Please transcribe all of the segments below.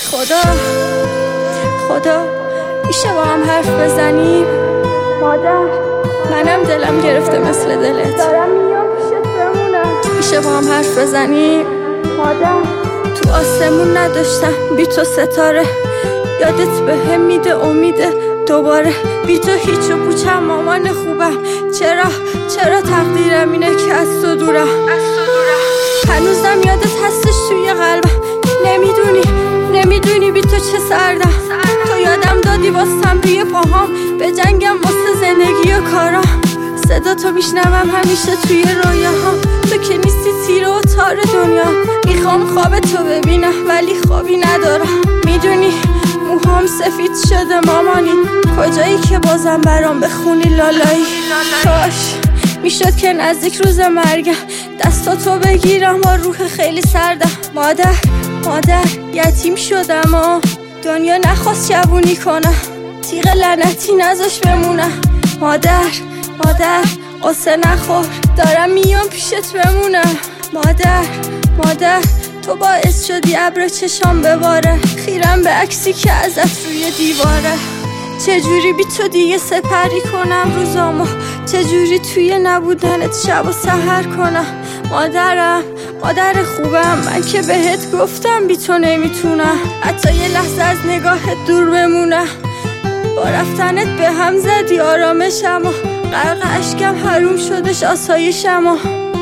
خدا میشه با هم حرف بزنیم؟ مادر منم دلم گرفته مثل دلت. دارم میام پیشت بمونم. میشه با هم حرف بزنیم؟ مادر تو آسمون نداشتم بی تو ستاره، یادت به هم میده امیده دوباره. بی تو هیچ و پوچم مامان خوبم، چرا تقدیرم اینه که از تو دورم. هنوزم یادت هستش توی قلبم، نمیدونی بی تو چه سردم. تو یادم دادی واسم روی پاهام، به جنگم واسه زندگی و کارام. صدا تو میشنوم همیشه توی رویاهام، تو که نیستی تیر و تار دنیا. میخوام خواب تو ببینم ولی خوابی ندارم. میدونی موهام سفید شده مامانی، کجایی که بازم برام بخونی لالایی. کاش میشد که نزدیک روز مرگم دستاتو بگیرم با روح خیلی سردم. مادر یتیم شدم و دنیا نخواست جوونی کنم، تیغ لعنتی نذاش بمونم. مادر قصه نخور، دارم میام پیشت بمونم. مادر تو باعث شدی ابر چشام بباره، خیرم به عکسی که ازت روی دیواره. چجوری بی تو دیگه سپری کنم روزامو، چجوری توی نبودنت شب و سحر کنم. مادر خوبم، من که بهت گفتم بی تو نمیتونم حتی یه لحظه از نگاهت دور بمونم. با رفتنت به هم زدی آرامشم و غرق اشکم حروم شدش آسایشم.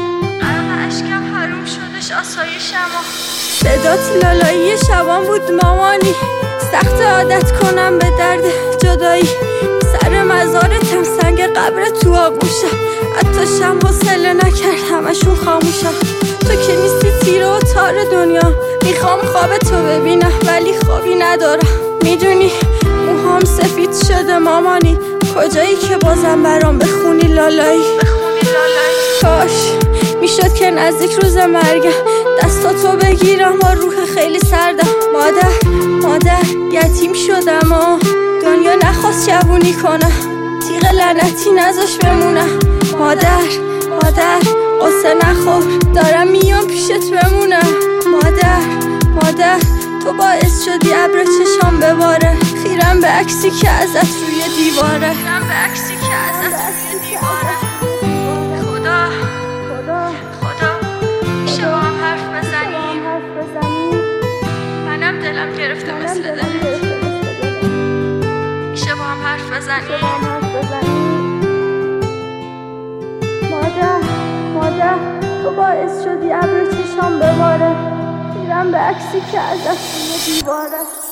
صدات لالایی شبان بود مامانی، سخت عادت کنم به درد جدایی. سر مزارتم سنگ قبر تو آغوشم، حتی شم حوصله نکرد همشون خاموشم. تو که نیستی تیر و تار دنیا، میخوام خواب تو ببینم ولی خوابی ندارم. میدونی موهام سفید شده مامانی، کجایی که بازم برام بخونی لالایی. کاش میشد که نزدیک روز مرگم دستاتو بگیرم با روح خیلی سردم. مادر یتیم شدم و دنیا نخواست جوونی کنم، تیغ لعنتی نذاش بمونم. مادر قصه نخور، دارم میام پیشت بمونم. مادر تو باعث شدی ابر چشام بباره، خیرم به عکسی که ازت روی دیواره. خدا میشه با هم حرف بزنیم؟ منم دلم گرفته مثل دلت. میشه با هم حرف بزنیم؟ مادر تو باعث شدی ابر چشام بباره، خیرم به عکسی که ازت روی دیواره.